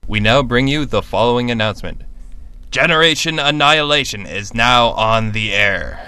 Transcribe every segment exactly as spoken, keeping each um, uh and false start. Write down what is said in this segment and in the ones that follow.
We now bring you the following announcement. Generation Annihilation is now on the air.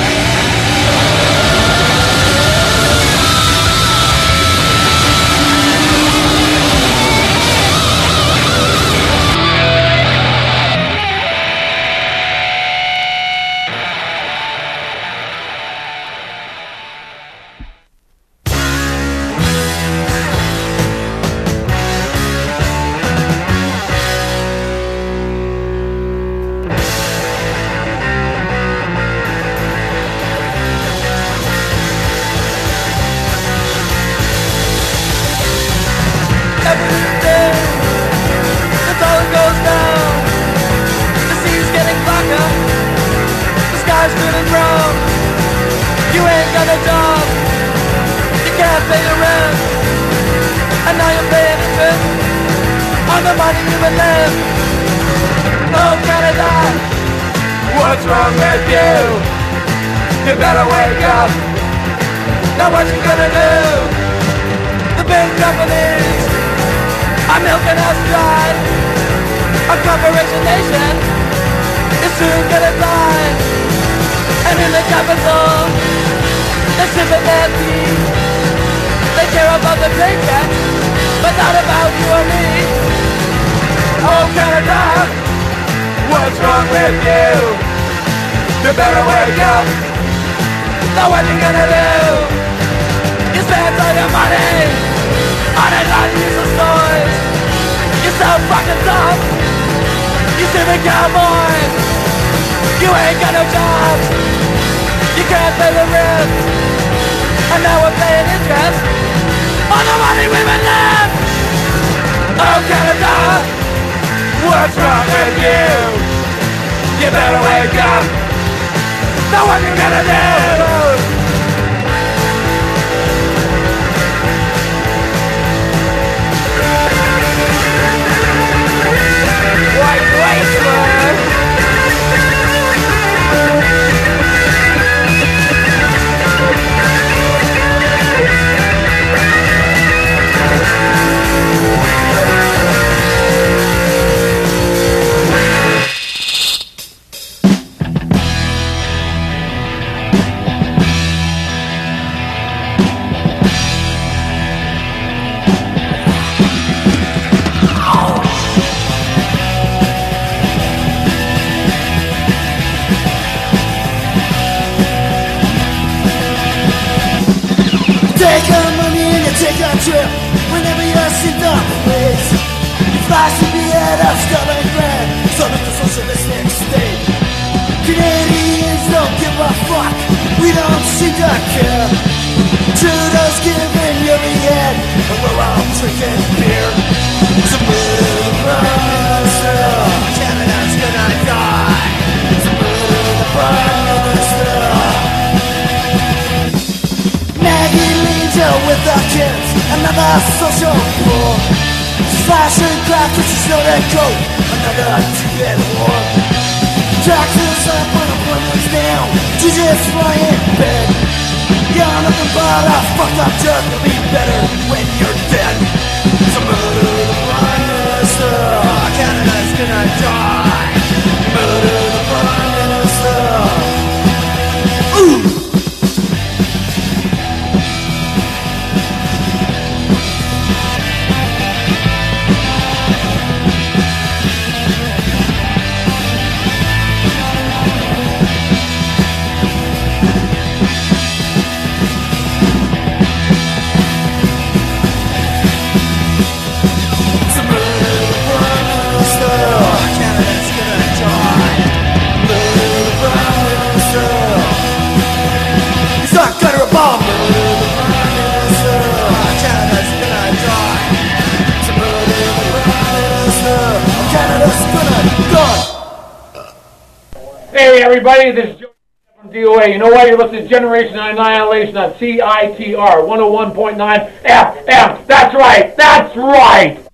Everybody, this is Joe from D O A. You know why you're listening to Generation Annihilation on C I T R one oh one point nine F M. That's right. That's right.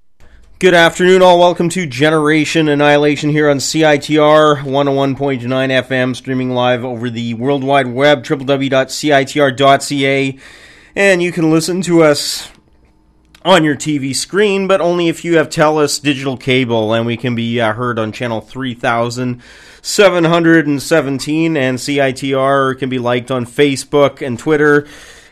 Good afternoon, all. Welcome to Generation Annihilation here on C I T R one oh one point nine F M, streaming live over the World Wide Web, w w w dot c i t r dot c a. And you can listen to us on your T V screen, but only if you have TELUS digital cable, and we can be uh, heard on channel three thousand seven hundred seventeen, and C I T R can be liked on Facebook and Twitter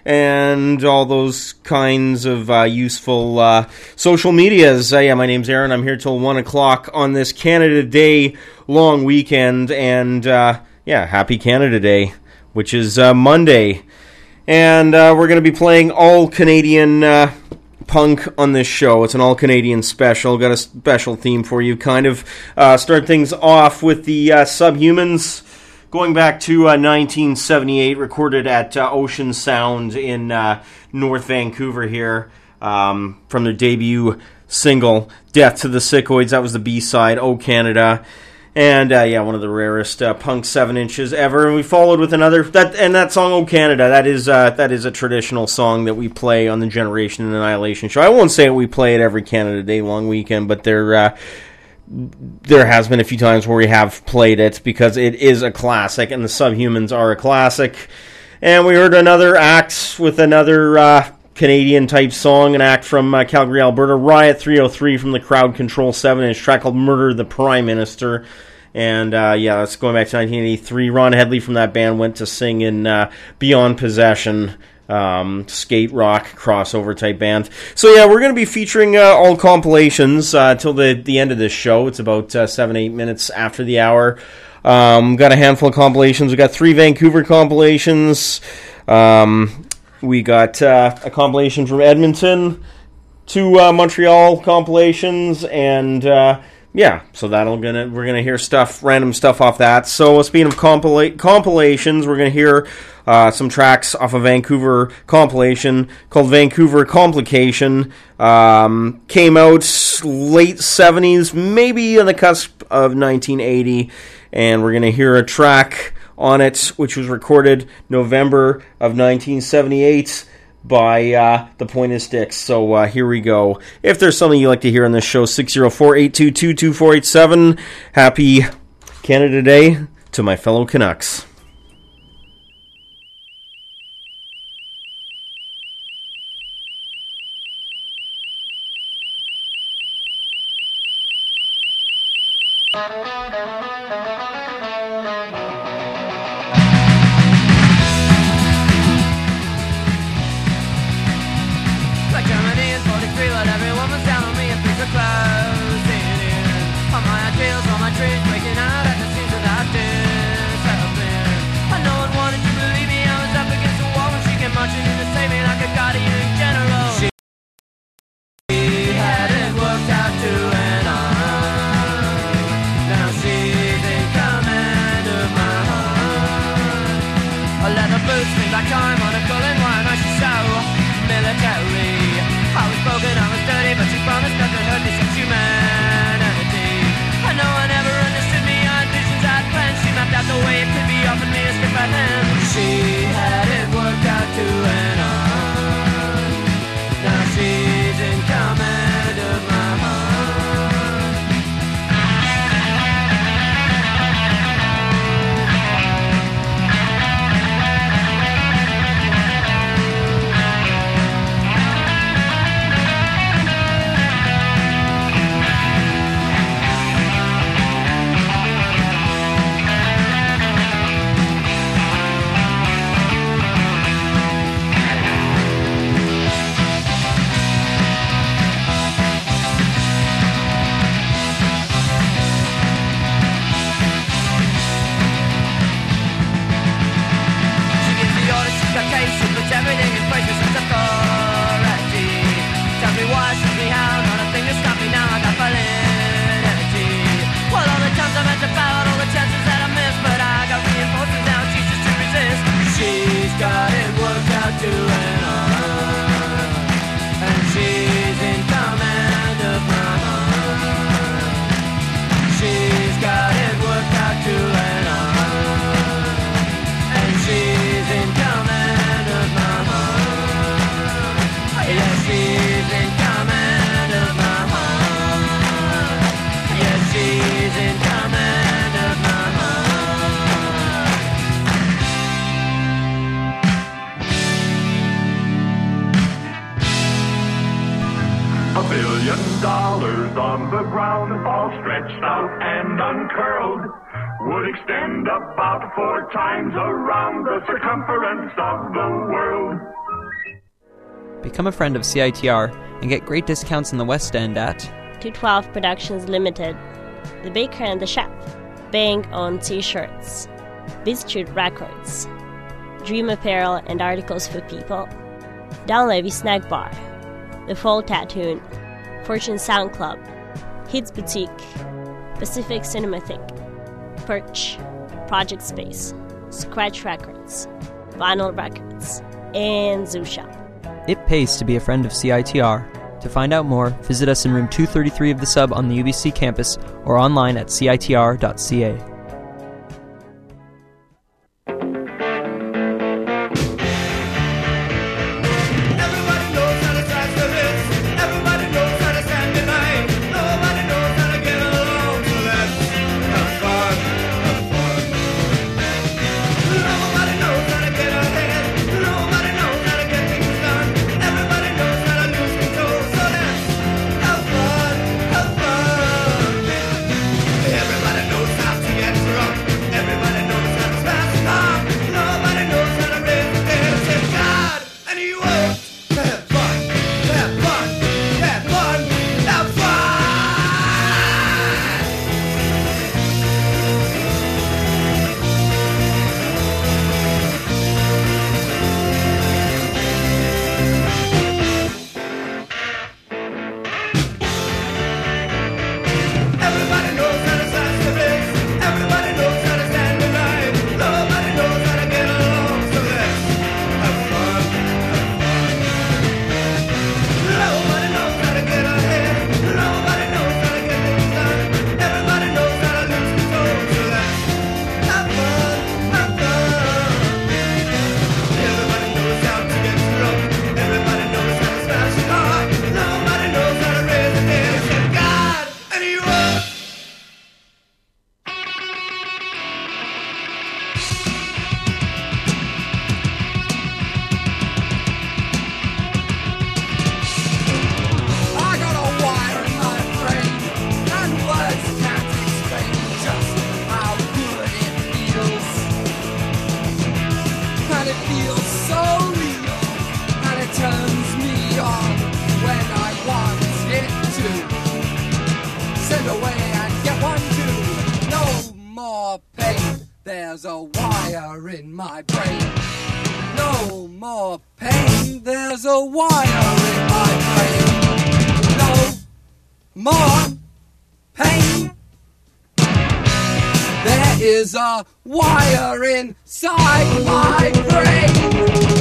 and all those kinds of uh, useful uh, social medias. Uh, yeah, my name's Aaron. I'm here till one o'clock on this Canada Day long weekend, and uh, yeah, happy Canada Day, which is uh, Monday. And uh, we're going to be playing all Canadian uh, punk on this show. It's an all-Canadian special. Got a special theme for you. Kind of uh, start things off with the uh, Subhumans, going back to uh, nineteen seventy-eight, recorded at uh, Ocean Sound in uh, North Vancouver here, um, from their debut single, Death to the Sickoids. That was the B-side, Oh Canada. And, uh, yeah, one of the rarest uh, punk seven inches ever. And we followed with another, that and that song, Oh Canada, that is uh, that is a traditional song that we play on the Generation and Annihilation show. I won't say we play it every Canada Day long weekend, but there, uh, there has been a few times where we have played it because it is a classic, and the Subhumans are a classic. And we heard another act with another uh, Canadian-type song, an act from uh, Calgary, Alberta, Riot three oh three from the Crowd Control seven inch track called Murder the Prime Minister. And, uh, yeah, that's going back to nineteen eighty-three. Ron Headley from that band went to sing in uh, Beyond Possession, um, skate rock crossover type band. So, yeah, we're going to be featuring uh, all compilations uh, till the, the end of this show. It's about uh, seven, eight minutes after the hour. Um, got a handful of compilations. We got three Vancouver compilations. Um... We got uh, a compilation from Edmonton, two uh, Montreal compilations, and uh, yeah, so that'll gonna we're gonna hear stuff, random stuff off that. So speaking of compila- compilations, we're gonna hear uh, some tracks off a Vancouver compilation called Vancouver Complication. Um, came out late seventies, maybe on the cusp of nineteen eighty, and we're gonna hear a track on it, which was recorded November of nineteen seventy-eight by uh, the Pointed Sticks. So uh, here we go. If there's something you'd like to hear on this show, six oh four, eight two two, two four eight seven. Happy Canada Day to my fellow Canucks. She million dollars on the ground, all stretched out and uncurled, would extend about four times around the circumference of the world. Become a friend of C I T R and get great discounts in the West End at two twelve Productions Limited, The Baker and the Chef, Bang on T-shirts, Bistrud Records, Dream Apparel and Articles for People, Downlevy Snack Bar, The Fall Tattoo, Fortune Sound Club, Hits Boutique, Pacific Cinematheque, Perch, Project Space, Scratch Records, Vinyl Records, and Zoo Shop. It pays to be a friend of C I T R. To find out more, visit us in room two thirty-three of the Sub on the U B C campus or online at C I T R dot C A. There's a wire in my brain. No more pain. There's a wire in my brain. No more pain. There is a wire inside my brain.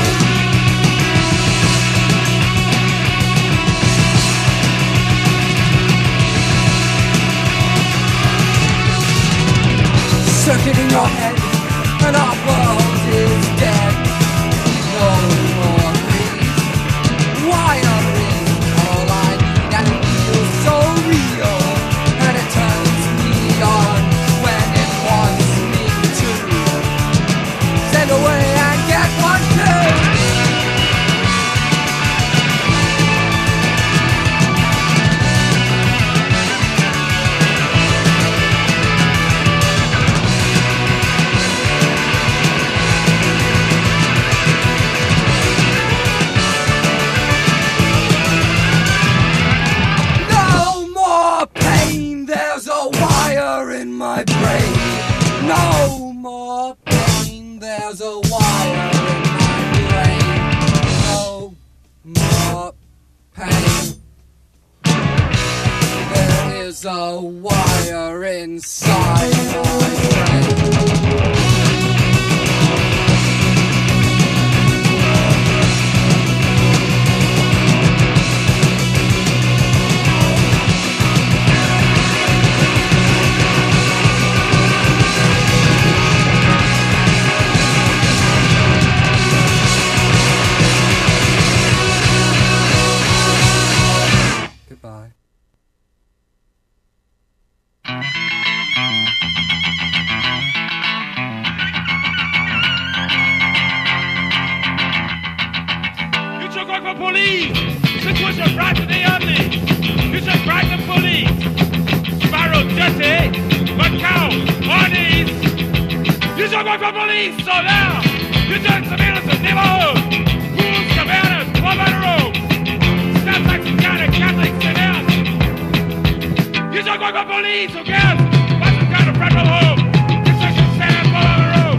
Circuit in your head, and our world is dead. No more breeze. Wiring, all I need, and it feels so real. And it turns me on when it wants me to. Send away and get one too. In my brain, no more pain. There's a wire in my brain. No more pain. There is a wire inside my brain. Goodbye. You took over police! This was a Saturday only! to bribe the police. Sparrow dirty, but cow on knees. You should work for police, so now you turn surveillance of neighborhood. Rules, cabanas, club on the road. Stop like some kind of Catholic sit down. You should work for police, who cares? What's some kind of federal home? Construction stand, fall on the road.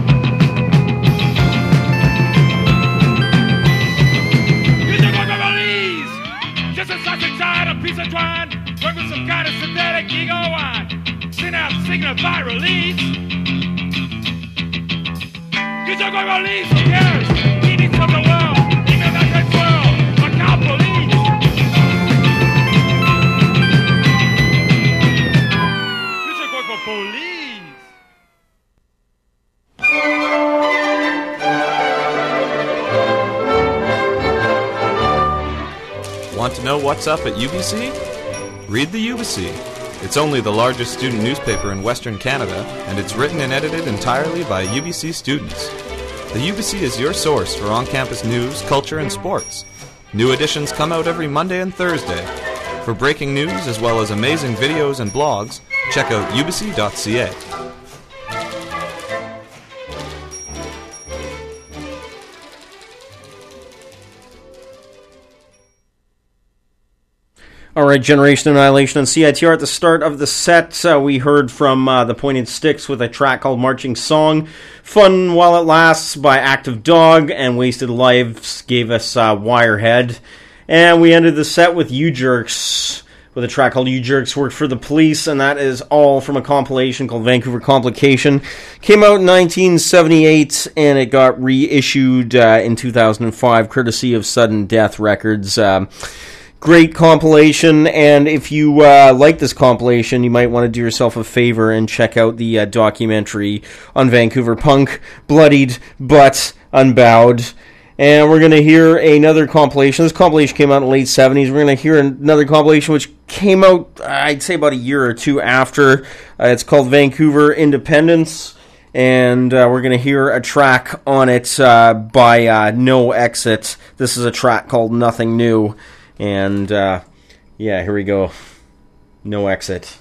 You should work for police. Just a sausage side, a piece of twine. Work with some kind of synthetic ego wine. Send out signal by release. You should work for police, who cares? He needs from the world. Email that red swirl. Macau police. You should work for police. Want to know what's up at U B C? Read the U B C. It's only the largest student newspaper in Western Canada, and it's written and edited entirely by U B C students. The U B C is your source for on-campus news, culture, and sports. New editions come out every Monday and Thursday. For breaking news as well as amazing videos and blogs, check out u b c dot c a. All right, Generation Annihilation on C I T R. At the start of the set, uh, we heard from uh, the Pointed Sticks with a track called Marching Song. Fun While It Lasts by Active Dog, and Wasted Lives gave us uh, Wirehead. And we ended the set with U-Jerks with a track called U-Jerks Worked for the Police, and that is all from a compilation called Vancouver Complication. Came out in nineteen seventy-eight, and it got reissued uh, in two thousand five, courtesy of Sudden Death Records. Um, Great compilation, and if you uh, like this compilation, you might want to do yourself a favor and check out the uh, documentary on Vancouver punk, Bloodied But Unbowed. And we're going to hear another compilation. This compilation came out in the late seventies. We're going to hear another compilation which came out, I'd say, about a year or two after. Uh, it's called Vancouver Independence, and uh, we're going to hear a track on it uh, by uh, No Exit. This is a track called Nothing New. And, uh, yeah, here we go. No Exit.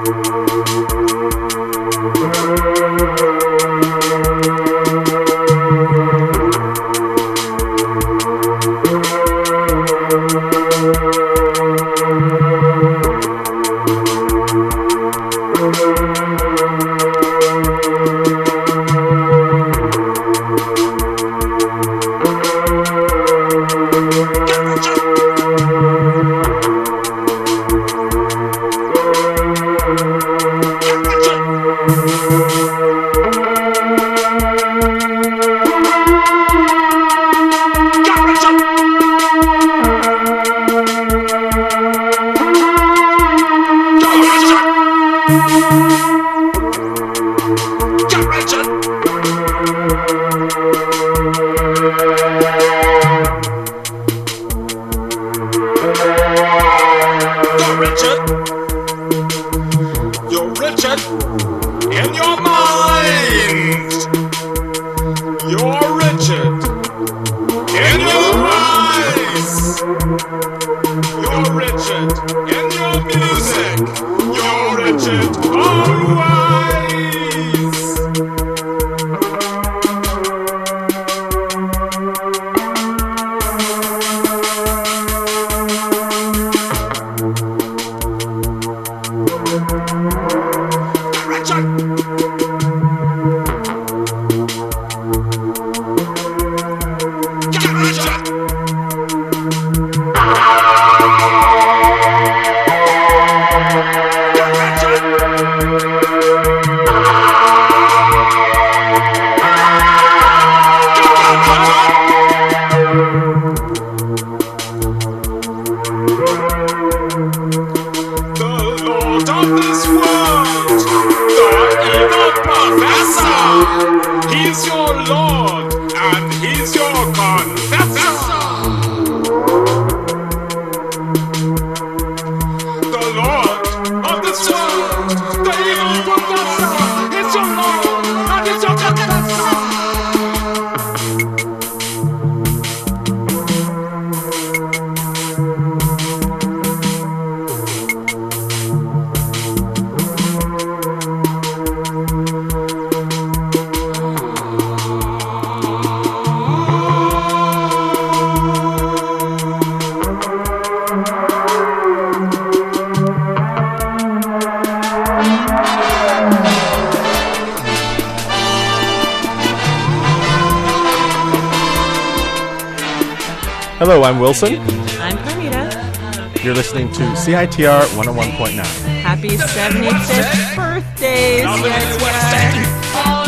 Hello, I'm Wilson. I'm Carmita. You're listening to C I T R one oh one point nine. Happy seventy-fifth birthday, C I T R.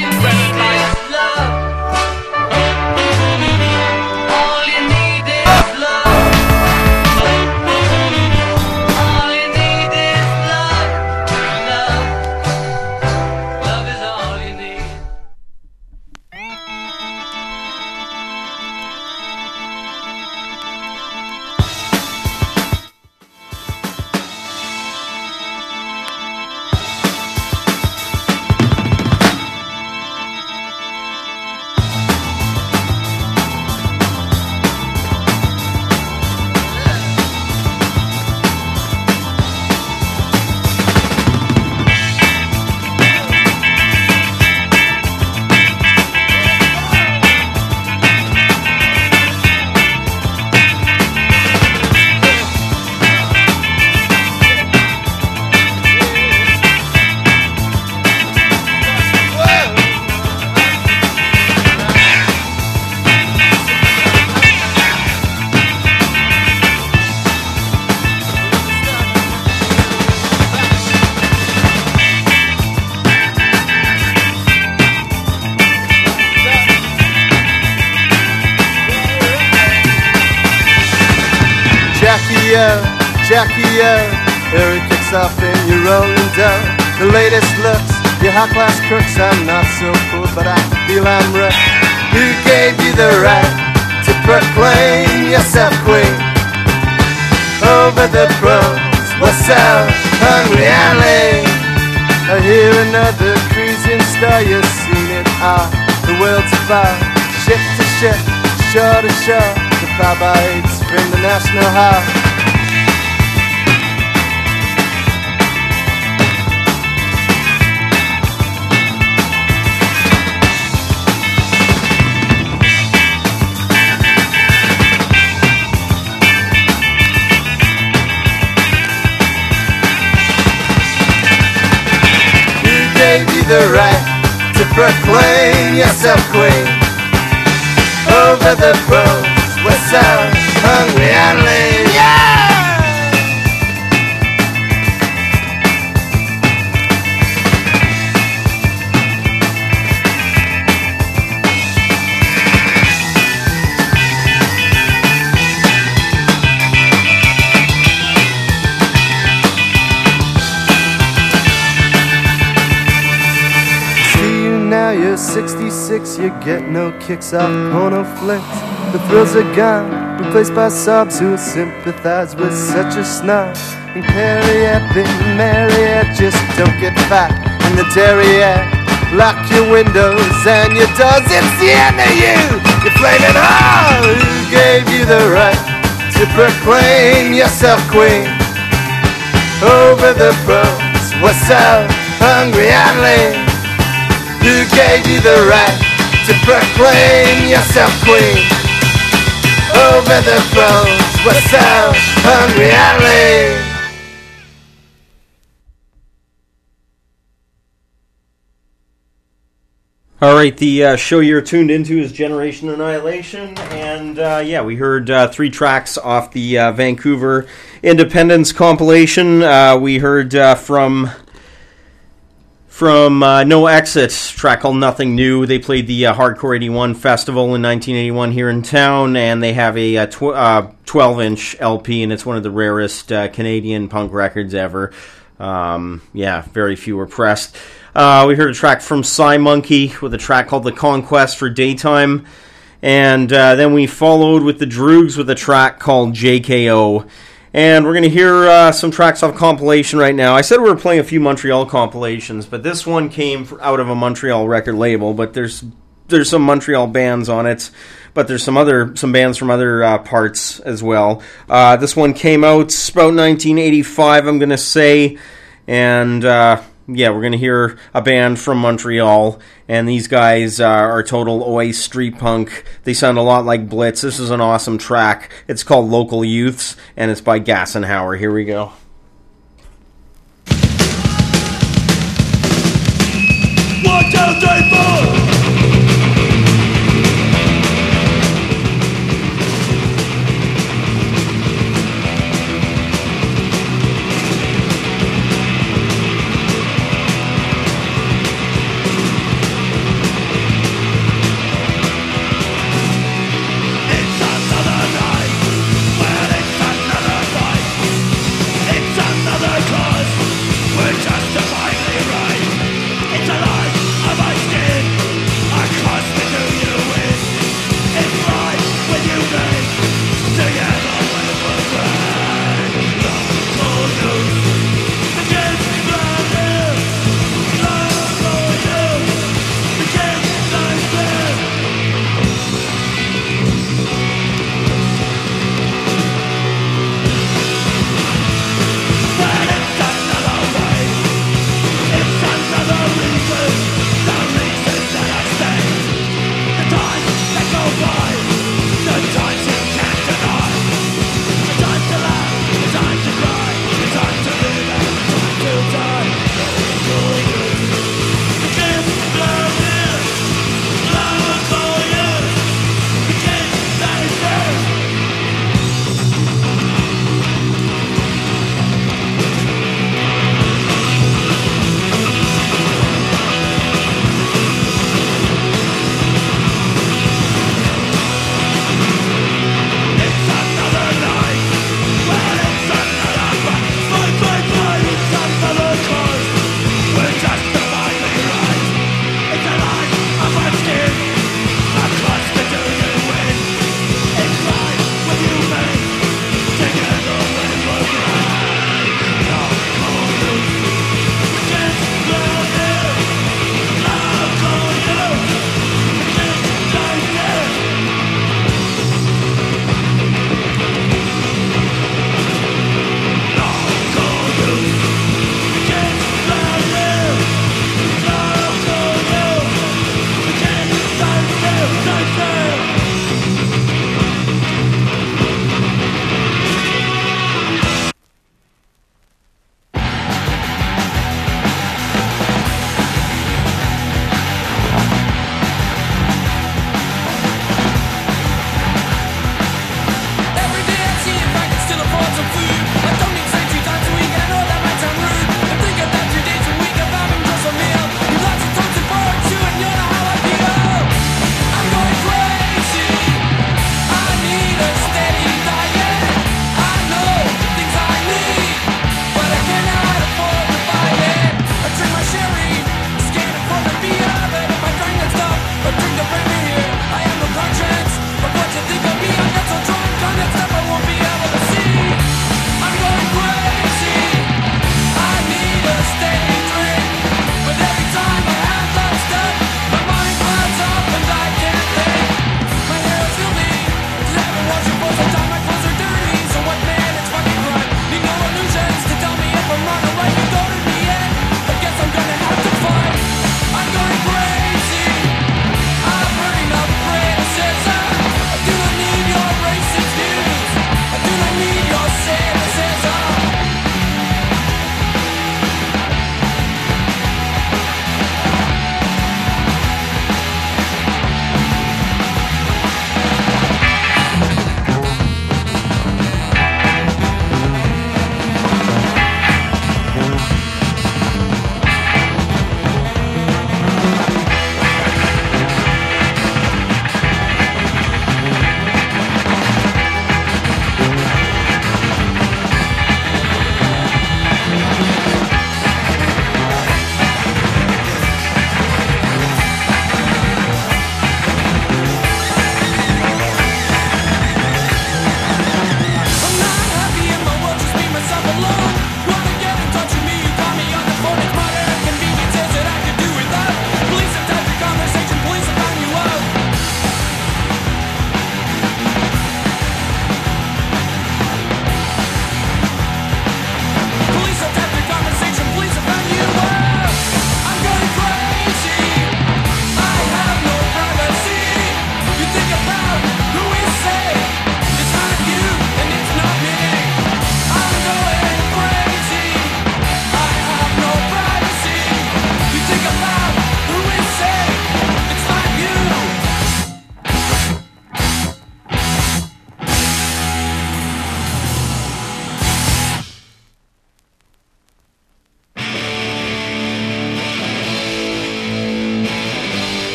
Jackie O, here it kicks off and you're rolling dough. The latest looks, your high-class crooks. I'm not so cool, but I feel I'm right. Who gave you the right to proclaim yourself queen? Over the bros, what's up, hungry alley? I hear another cruising star, you've seen it all. The world's about ship to ship, shore to shore. The fly bites from the National Hall. the right to proclaim yourself queen. Over the roads, we're so hungry and lean, yeah! Now you're sixty-six, you get no kicks off porno flicks. The thrills are gone, replaced by sobs who sympathize with such a snob. And Perrier, Big Marriott, just don't get fat. And the Terrier, lock your windows and your doors, it's the end of you. You're flaming hard. Who gave you the right to proclaim yourself queen? Over the pros, we're so hungry and lean. Who gave you the right to proclaim yourself queen? Over the pros, we're so hungry and lean. All right, the uh, show you're tuned into is Generation Annihilation, and uh, yeah, we heard uh, three tracks off the uh, Vancouver Independence compilation. Uh, we heard uh, from... From uh, No Exit, track called Nothing New. They played the uh, Hardcore eighty-one festival in nineteen eighty-one here in town, and they have a uh, tw- uh, twelve-inch L P, and it's one of the rarest uh, Canadian punk records ever. Um, yeah, very few were pressed. Uh, we heard a track from Psy Monkey with a track called The Conquest for Daytime, and uh, then we followed with the Droogs with a track called J K O. And we're going to hear uh, some tracks off compilation right now. I said we were playing a few Montreal compilations, but this one came out of a Montreal record label, but there's there's some Montreal bands on it, but there's some other some bands from other uh, parts as well. Uh, this one came out about nineteen eighty-five, I'm going to say, and uh, yeah, we're going to hear a band from Montreal, and these guys uh, are total oi street punk. They sound a lot like Blitz. This is an awesome track. It's called Local Youths, and it's by Gassenhauer. Here we go. One, two, three, four! We're justifiably right. It's a lie of my skin.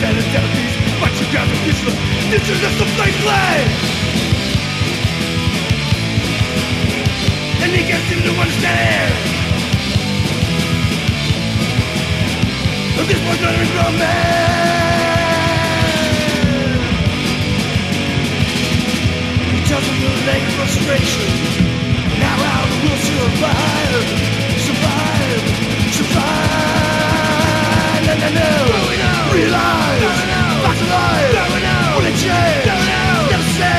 dead and dead beast. But you got the future, future just a plain play. And he can't seem to understand. But this one's gonna be grown man. He tells him to lay frustration. Now how the will survive, survive, survive. No, no, no. Realize, facts alive. Will it change? Never say.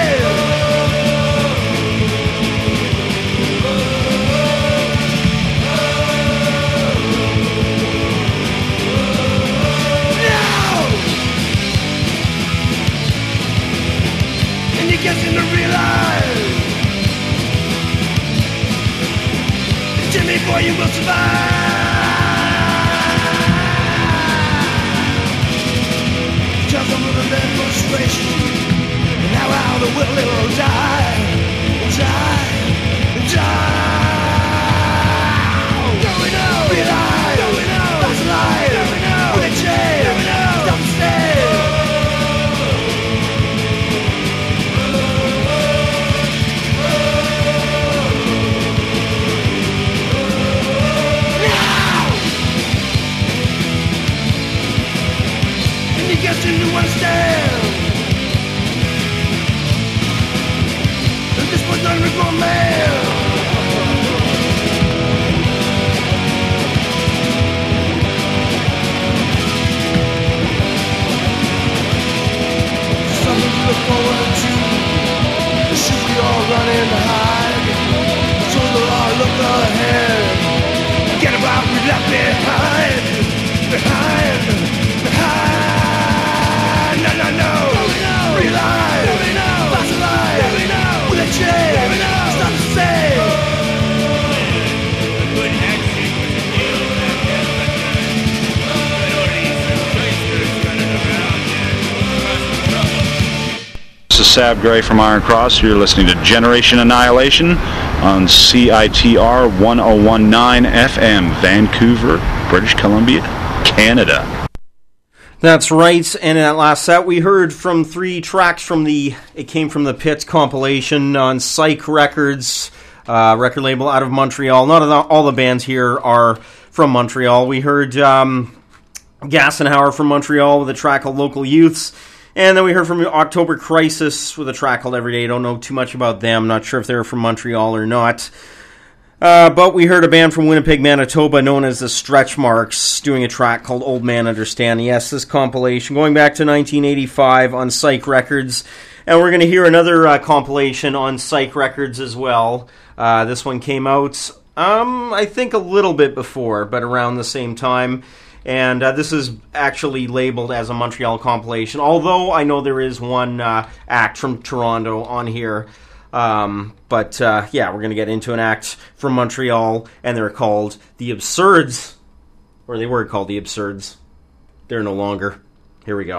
Getting to realize, Jimmy boy, you will survive. Just a little bit of frustration. Now how the will it will die, die, die. Going out, realize, going out, that's life. Going out, will it change? Going out, stop and stay. Getting to understand that this was not a grown man. Something to look forward to. Should we all run and hide? So we'll all look ahead. Get about we left behind, behind, behind. No, no, no, realize, that's alive, will it change, stop the same. Good acting was a deal that never done. Good reason, choices running around here. This is Sab Gray from Iron Cross. You're listening to Generation Annihilation on C I T R one oh one point nine F M, Vancouver, British Columbia, Canada. That's right, and in that last set we heard from three tracks from the, it came from the Pits compilation on Psych Records, uh, record label out of Montreal. Not all the bands here are from Montreal. We heard um, Gassenhauer from Montreal with a track called Local Youths, and then we heard from October Crisis with a track called Everyday. Don't know too much about them, not sure if they're from Montreal or not. Uh, but we heard a band from Winnipeg, Manitoba, known as the Stretch Marks, doing a track called Old Man Understand. Yes, this compilation going back to nineteen eighty-five on Psych Records. And we're going to hear another uh, compilation on Psych Records as well. Uh, this one came out, um, I think a little bit before, but around the same time. And uh, this is actually labeled as a Montreal compilation, although I know there is one uh, act from Toronto on here. Um, but, uh, yeah, we're going to get into an act from Montreal, and they're called The Absurds. Or they were called The Absurds. They're no longer. Here we go.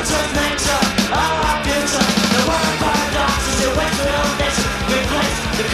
The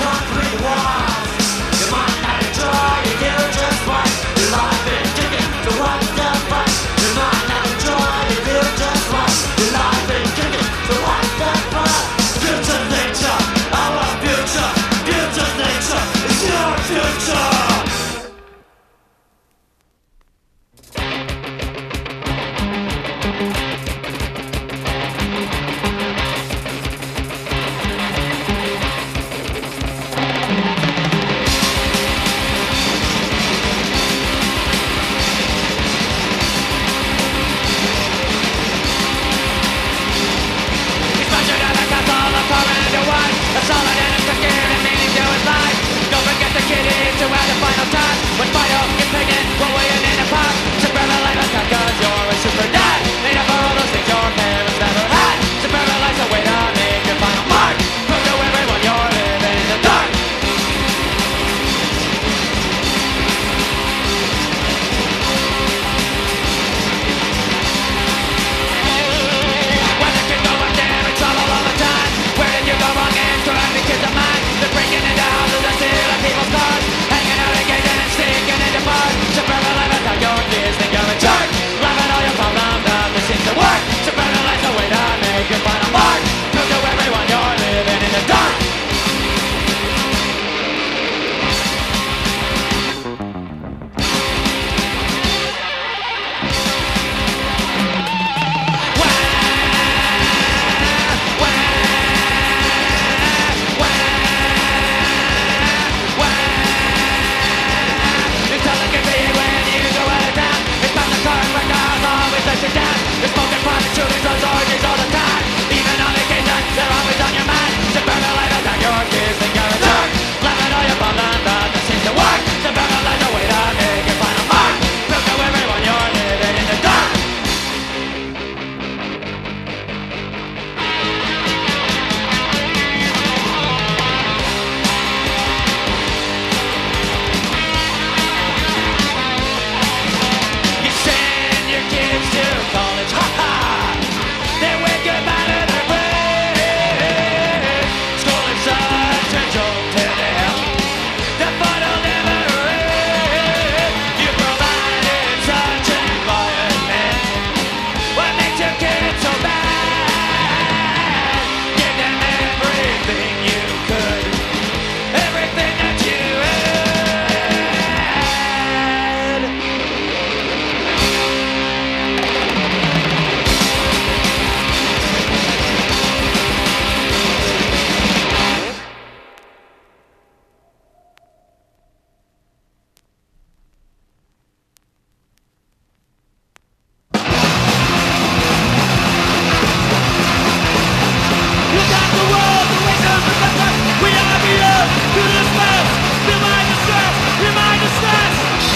feel my distress, feel my distress.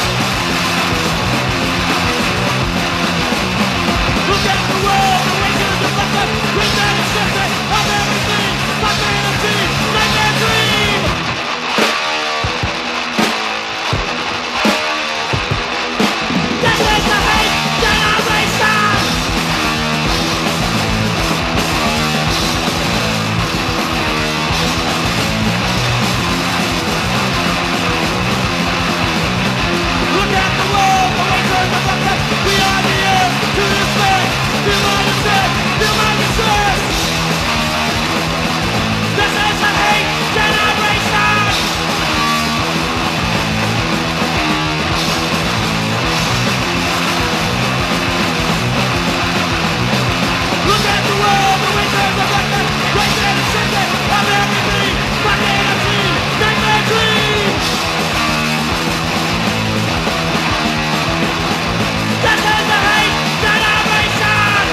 Look at the world, the way to the reflected, with that accepted of everything, my fantasy, nightmare dream. This is the hate generation. Look at the world, the way to the reflected, we are the earth to this man. Feel my distress, feel my distress. This is the hate generation. Look at the world, the winters of blackness, right there the center of everything, my fantasy, nightmare dream. This is the hate generation.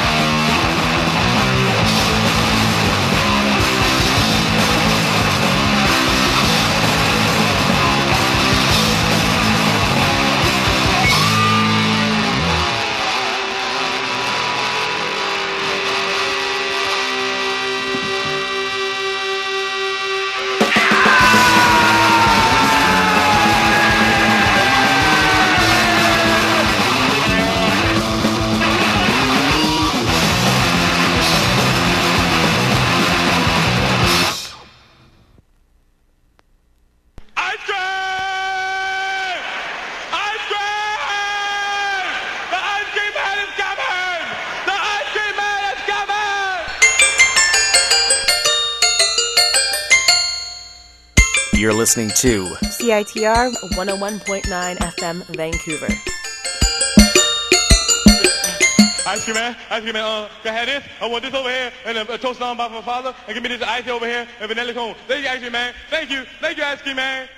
Ice cream! Ice cream! The ice cream man is coming! The ice cream man is coming! You're listening to C I T R one oh one point nine F M Vancouver. Ice cream man, ice cream man, uh, can I have this? I want this over here, and a, a toast on by my father, and give me this ice over here, and vanilla cone. Thank you, ice cream man. Thank you. Thank you, ice cream man.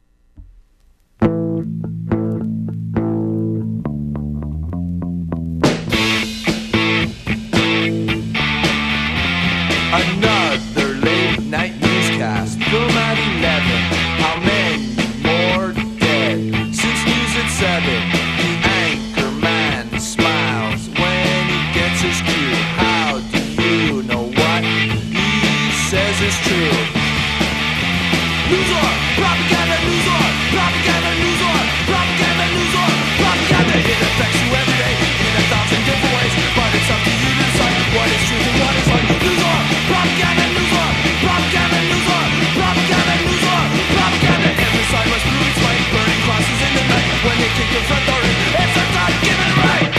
Another late night newscast. Film at eleven. How many more dead? Since news at seven. The anchor man smiles when he gets his cue. How do you know what he says is true? News on! Propaganda news on! Propaganda news on! Propaganda news on! Propaganda! It affects you every day in a thousand different ways. But it's up to you to decide what is truth and what is like. News on! Propaganda news on! Propaganda news on! Propaganda news on! Propaganda! Every side must prove its right. Burning crosses in the night when they kick your front door in. It's a God given right!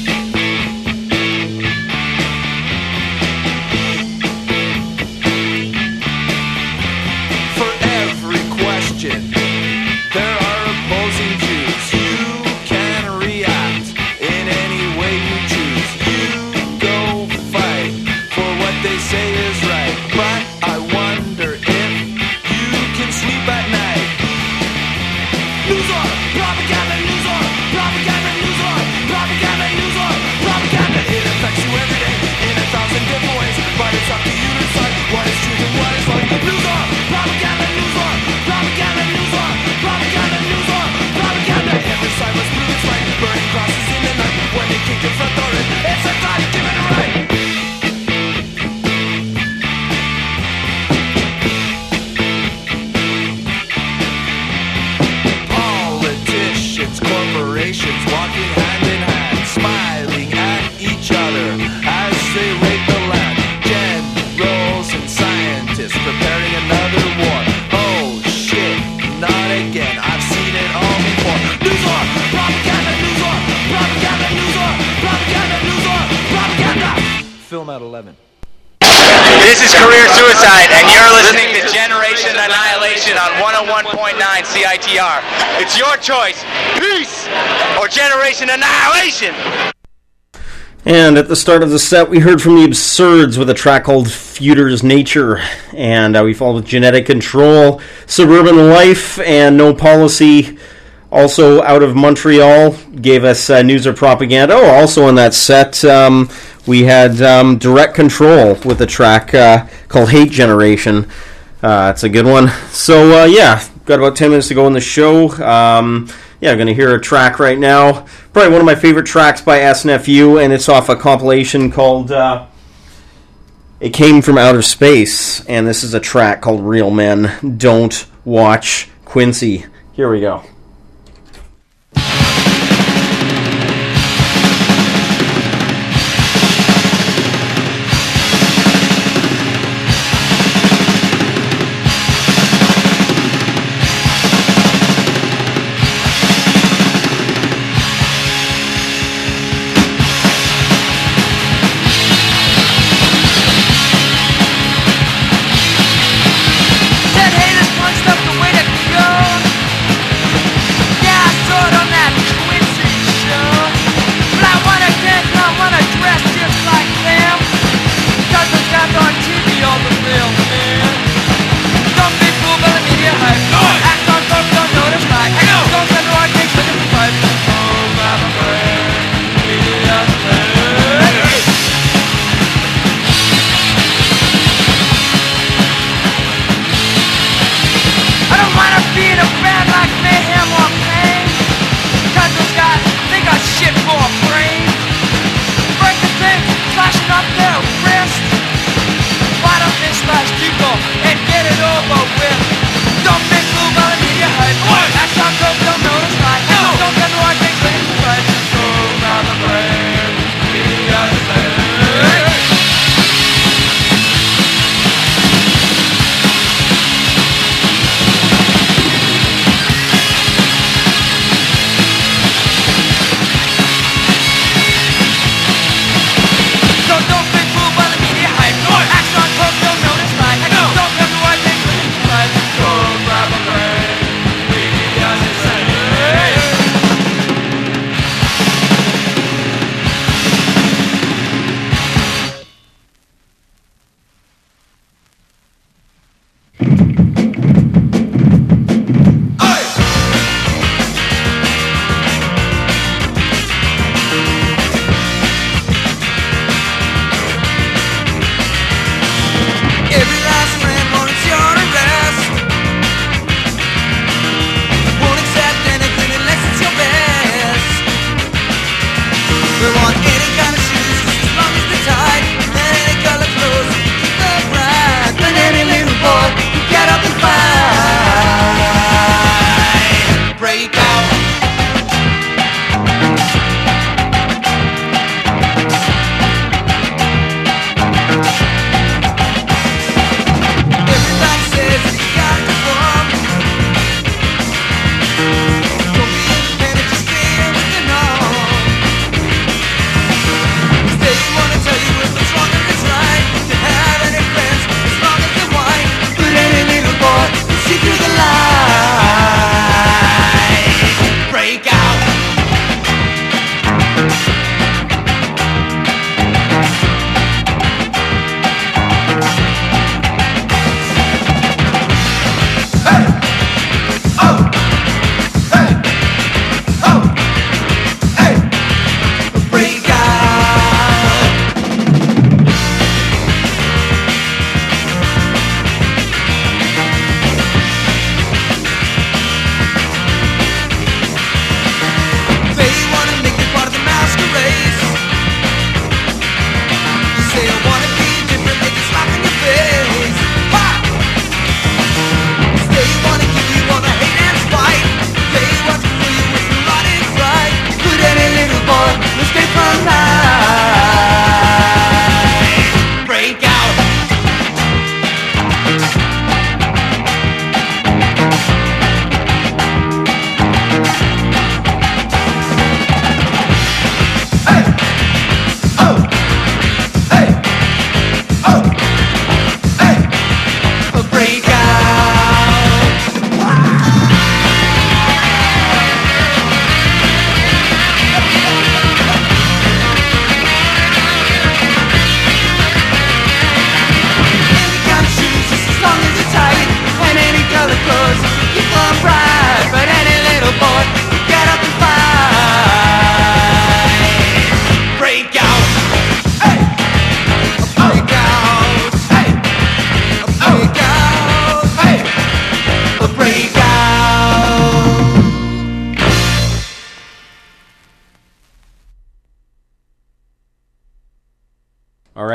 For every question, there are opposing views. You can react in any way you choose. You go fight for what they say is right. But I wonder if you can sleep at night. News on! Propaganda news on! Propaganda news on! Propaganda news on! Propaganda! It affects you every day in a thousand different ways. But it's up to you to decide what is truth and what is like. News on! Propaganda news on! Propaganda news on! Propaganda news on! Propaganda! Every side must prove its right. Burning crosses in the night when they kick your front door in. It's a God given right! Politicians, corporations walking hand in hand, smiling at each other as they rape the land. Generals and scientists preparing another war. Oh shit, not again. I've seen it all before. News on! Propaganda news on! Propaganda news on! Propaganda news on! Propaganda! Film at eleven. This is Career Suicide, and you're listening to Generation Annihilation on one oh one point nine C I T R. It's your choice, peace or Generation Annihilation. And at the start of the set, we heard from the Absurds with a track called Feudor's Nature. And uh, we followed with Genetic Control, Suburban Life, and No Policy. Also out of Montreal, gave us uh, News or Propaganda. Oh, also in that set, um, we had um, Direct Control with a track uh, called Hate Generation. Uh, it's a good one. So, uh, yeah, got about ten minutes to go in the show. Um, yeah, I'm going to hear a track right now. Probably one of my favorite tracks by S N F U, and it's off a compilation called uh, It Came From Outer Space. And this is a track called Real Men Don't Watch Quincy. Here we go. Said haters punched up the way to go.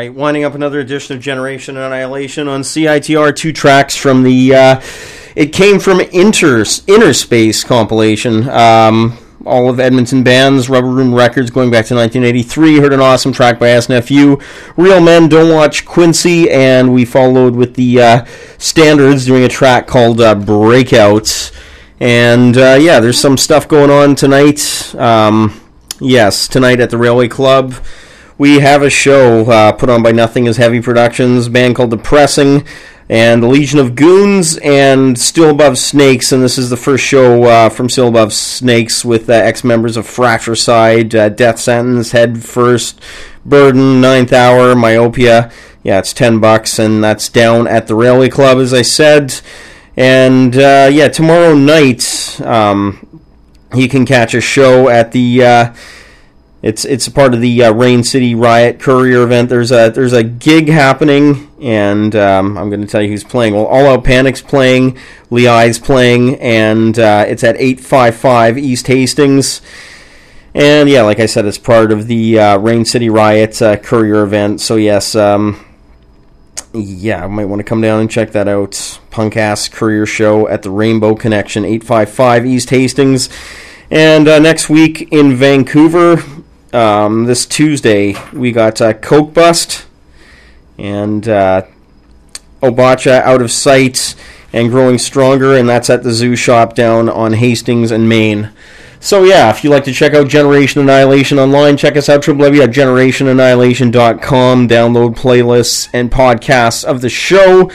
right, winding up another edition of Generation Annihilation on C I T R. Two tracks from the uh, It Came From Inter, Inner Space compilation. Um, all of Edmonton bands, Rubber Room Records, going back to nineteen eighty-three. Heard an awesome track by S N F U. Real Men Don't Watch Quincy, and we followed with the uh, Standards doing a track called uh, Breakout. And uh, yeah, there's some stuff going on tonight. Um, yes, tonight at the Railway Club. We have a show uh, put on by Nothing Is Heavy Productions, a band called Depressing, and the Legion of Goons, and Still Above Snakes, and this is the first show uh, from Still Above Snakes with uh, ex-members of Fratricide, uh, Death Sentence, Head First, Burden, Ninth Hour, Myopia. Yeah, it's ten bucks, and that's down at the Railway Club, as I said. And uh, yeah, tomorrow night um, you can catch a show at the... Uh, It's it's a part of the uh, Rain City Riot Courier event. There's a there's a gig happening, and um, I'm going to tell you who's playing. Well, All Out Panic's playing, Leai's playing, and uh, it's at eight fifty-five East Hastings. And yeah, like I said, it's part of the uh, Rain City Riot uh, Courier event. So yes, um, yeah, I might want to come down and check that out. Punk-ass Courier show at the Rainbow Connection, eight fifty-five East Hastings. And uh, next week in Vancouver, Um, this Tuesday, we got uh, Coke Bust and uh, Obacha Out of Sight and Growing Stronger, and that's at the Zoo Shop down on Hastings and Main. So yeah, if you'd like to check out Generation Annihilation online, check us out, w w w dot generation annihilation dot com. Download playlists and podcasts of the show.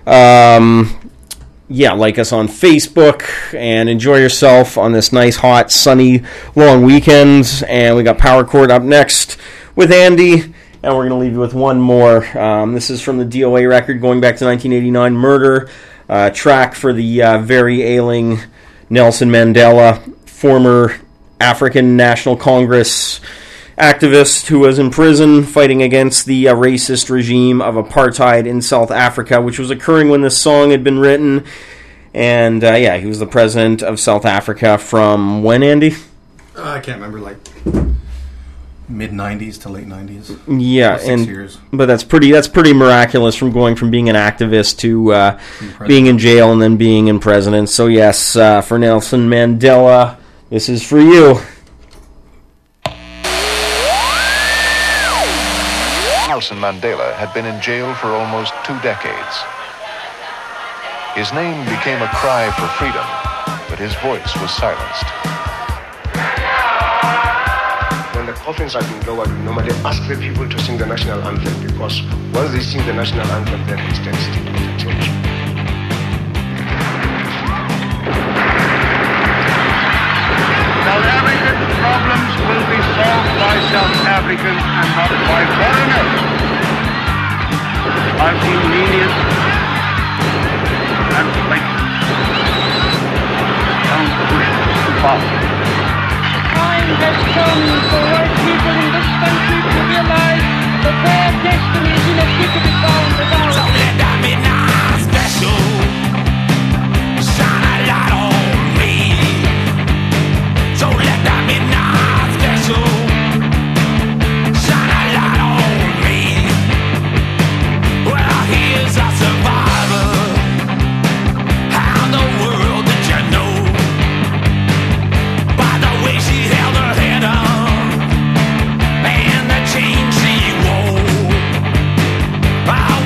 Um... Yeah, like us on Facebook, and enjoy yourself on this nice, hot, sunny, long weekend. And we got Power Chord up next with Andy, and we're going to leave you with one more. Um, this is from the D O A record going back to nineteen eighty-nine, Murder, uh, track for the uh, very ailing Nelson Mandela, former African National Congress activist who was in prison fighting against the uh, racist regime of apartheid in South Africa, which was occurring when this song had been written. And uh, yeah, he was the president of South Africa from when, Andy? Uh, I can't remember, like mid nineties to late nineties. Yeah, six and years. but that's pretty that's pretty miraculous, from going from being an activist to uh, being in jail and then being in president. So yes, uh, for Nelson Mandela, this is for you. Nelson Mandela had been in jail for almost two decades. His name became a cry for freedom, but his voice was silenced. When the coffins have been lowered, we normally ask the people to sing the national anthem, because once they sing the national anthem, then it tends to make a change. South African problems will be solved by South Africans and not by foreigners. I've seen lenient and blatant. Don't push too far. Time has come for white people in this country to realize that their destiny is in a ticket bound without. So let that be nice special. Shine a light on me. So let that be nice special. Shine a light on me. Well, here's a survivor. How in the world did you know? By the way she held her head up and the chain she wore. Wow.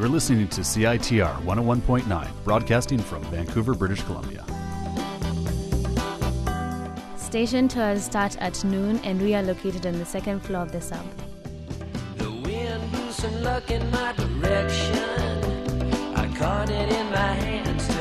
You're listening to C I T R one oh one point nine, broadcasting from Vancouver, British Columbia. Station tours start at noon and we are located on the second floor of the sub. The wind blew some luck in my direction. I caught it in my hands.